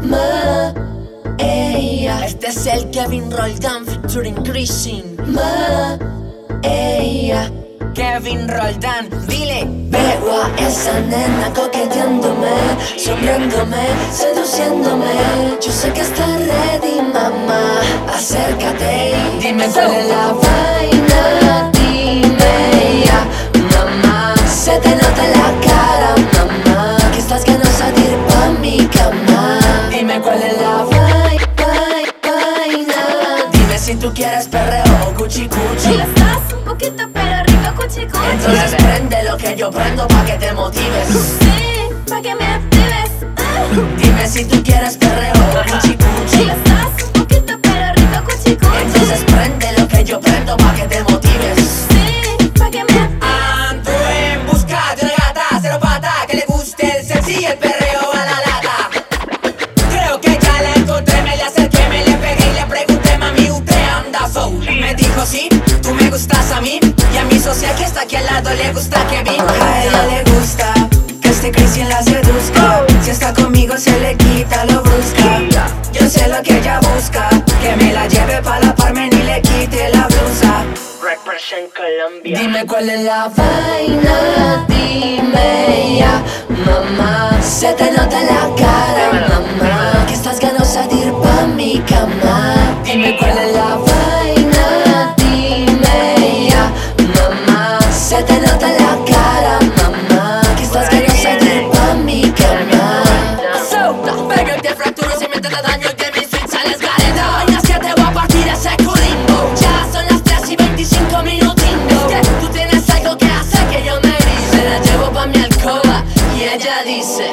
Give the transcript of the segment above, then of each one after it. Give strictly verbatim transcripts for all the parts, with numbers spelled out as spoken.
Ma, ella. Este es el Kevin Roldán featuring Chrisin. Ma, ella. Kevin Roldán, dile. Veo a esa nena coqueteándome, sonriéndome, seduciéndome. Yo sé que está ready, mamá. Acércate y dime cuál es la vaina. Dime ya, mamá. Se te nota en la cara, mamá, que estás ganosa de ir pa' mi cama. Dime cuál es la vai- vai- vaina. Dime si tú quieres perreo o cuchi cuchi. Si lo estás un poquito pero rico cuchi cuchi. Entonces prende lo que yo prendo pa' que te motives. Sí, pa' que me actives. Ah. Dime si tú quieres perreo o cuchi Si cuchi. lo estás un poquito pero rico cuchi cuchi. Entonces prende lo que yo prendo pa' que te motives. Sí, pa' que me actives. Ando en busca de una gata cero pata que le guste el sexy y el perreo a la lata. Creo que ya la encontré, me le acerqué, me le pegué y le pregunté, mami, ¿usted anda soul? Me dijo sí, tú me gustas a mí y a mi socia que está aquí al lado le gusta Kevin. A ella le gusta que este Christian la seduzca. Si está conmigo se le quita lo brusca. Yo sé lo que ella busca, que me la lleve pa' la Parmen y le quite la blusa. Represent Colombia. Dime cuál es la vaina, dime ya, mamá. Se te nota en la cara, mamá, que estás ganosa de ir pa' mi cama. Dime cuál es la vaina, dime ya, mamá. Se te nota en la cara, mamá, que estás ganosa de ir pa' mi cama. So, pega y te fracturo si me te da daño y que mi switch sales gareta. Vainas que te voy a partir ese culimbo. Ya son las tres y veinticinco minutingo. Que tú tienes algo que hacer que yo me dice. La llevo pa' mi alcoba y ella dice: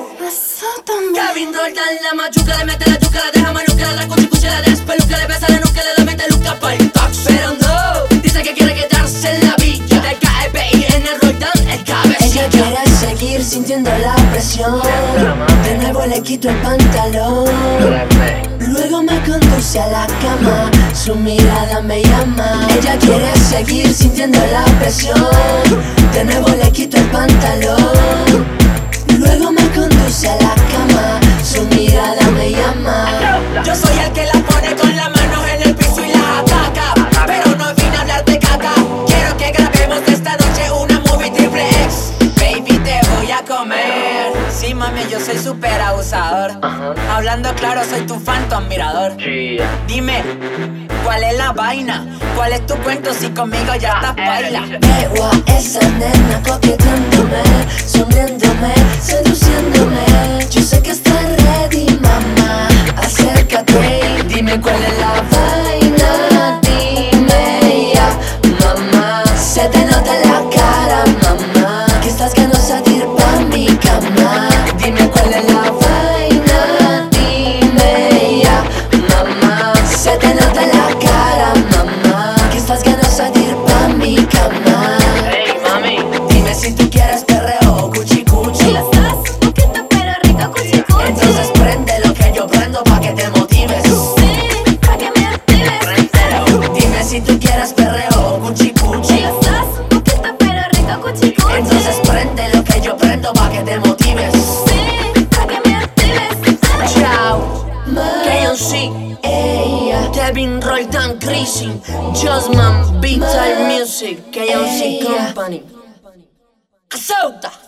Kevin Roldán, la machuca, le mete la yuca, la deja maluca, la cuchi cuchi, la despeluca, le besa la nuca, le da mete luca pa'l tox. Pero no, dice que quiere quedarse en la villa del K E P I en el Roldán, el cabecilla. Ella quiere seguir sintiendo la presión. De nuevo le quito el pantalón. Luego me conduce a la cama, su mirada me llama. Ella quiere seguir sintiendo la presión. De nuevo le quito el pantalón. Luego me conduce a la cama, su mirada me llama. Yo soy el que la pone con las manos en el piso y la ataca. Pero no vine a hablar de caca. Quiero que grabemos de esta noche una movie triple X. Baby, te voy a comer. Sí, mami, yo soy súper abusador. Hablando claro, soy tu fan, tu admirador. Dime, ¿cuál es la vaina? ¿Cuál es tu cuento si conmigo ya estás baila? Veo a esa nena coqueteándome, sonriéndome, seduciéndome. Yo sé que está ready, mamá. Acércate y dime cuál es la vaina. Dime ya, mamá. Se te nota en la cara, mamá, que estás ganosa de ir pa' mi cama. Dime cuál es la vaina. Dime ya, mamá. Se te nota en la cara, mamá, que estás ganosa de ir pa' mi cama. Hey, mami, dime si tú quieres perreo o cuchi cuchi. Si lo estás un poquito pero rico cuchi cuchi. Entonces prende lo que yo prendo pa' que te motives. Sí, pa' que me actives. Dime si tú quieres perreo o cuchi Si cuchi. lo estás un poquito pero rico cuchi cuchi. Entonces prende lo que yo prendo pa' que te motives. Sí, pa' que me actives. Ah. Chao, K O C, Ella, Kevin Roldán, Chrisin, Josman, Vital Music, K O C Ella. Company. Azota.